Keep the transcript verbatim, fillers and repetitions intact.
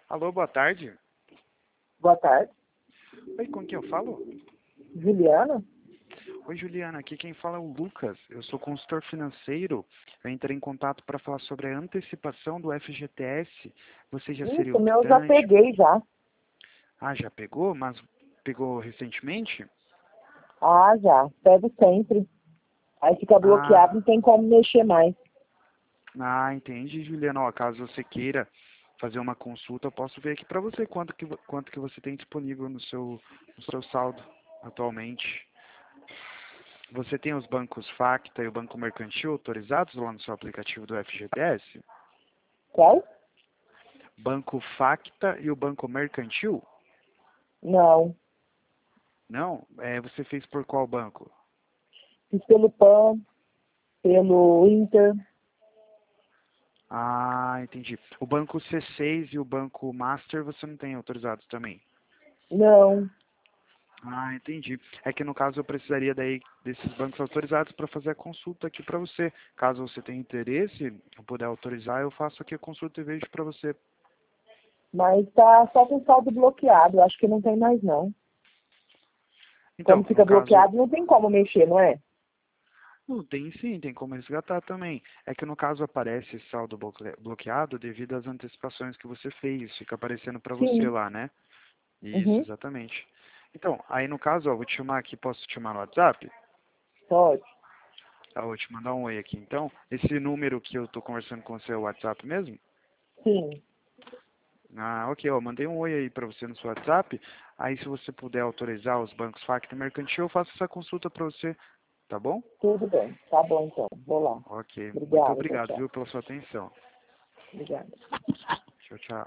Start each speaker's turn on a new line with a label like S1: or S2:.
S1: Alô, boa tarde.
S2: Boa tarde.
S1: Oi, com quem eu falo?
S2: Juliana?
S1: Oi, Juliana, aqui quem fala é o Lucas. Eu sou consultor financeiro. Eu entrei em contato para falar sobre a antecipação do F G T S. Você já seria
S2: Isso, meu eu já
S1: optante?
S2: peguei já.
S1: Ah, já pegou? Mas pegou recentemente?
S2: Ah, já. Pego sempre. Aí fica
S1: Ah,
S2: bloqueado, não tem como mexer mais.
S1: ah, entendi, Juliana. Ó, caso você queira fazer uma consulta, eu posso ver aqui para você quanto que, vo- quanto que você tem disponível no seu, no seu saldo atualmente. Você tem os bancos Facta e o Banco Mercantil autorizados lá no seu aplicativo do F G T S?
S2: Qual?
S1: Banco Facta e o Banco Mercantil?
S2: Não.
S1: Não? É, você fez por qual banco?
S2: Fiz pelo PAN, pelo Inter.
S1: Ah, entendi. O Banco C seis e o Banco Master você não tem autorizados também?
S2: Não.
S1: Ah, entendi. É que no caso eu precisaria daí desses bancos autorizados para fazer a consulta aqui para você. Caso você tenha interesse, eu puder autorizar, eu faço aqui a consulta e vejo para você.
S2: Mas tá só com saldo bloqueado. Acho que não tem mais, não.
S1: Então,
S2: Quando
S1: no
S2: fica
S1: caso,
S2: bloqueado, não tem como mexer, não é?
S1: não, tem sim, tem como resgatar também. É que no caso aparece saldo bloque- bloqueado devido às antecipações que você fez. Fica aparecendo para você
S2: Sim.
S1: lá, né? Isso,
S2: Uhum.
S1: exatamente. Então, aí no caso, ó, vou te chamar aqui, posso te chamar no WhatsApp?
S2: Pode.
S1: Ah, vou te mandar um oi aqui. Então, esse número que eu tô conversando com você é o WhatsApp mesmo?
S2: Sim.
S1: Ah, ok, ó, mandei um oi aí para você no seu WhatsApp. Aí se você puder autorizar os bancos Facta e Mercantil, eu faço essa consulta para você, tá bom?
S2: Tudo bem. Tá bom, então. Vou lá.
S1: Ok, muito
S2: Obrigada, tchau,
S1: obrigado,
S2: tchau.
S1: viu, pela sua atenção.
S2: Obrigada.
S1: Tchau, tchau.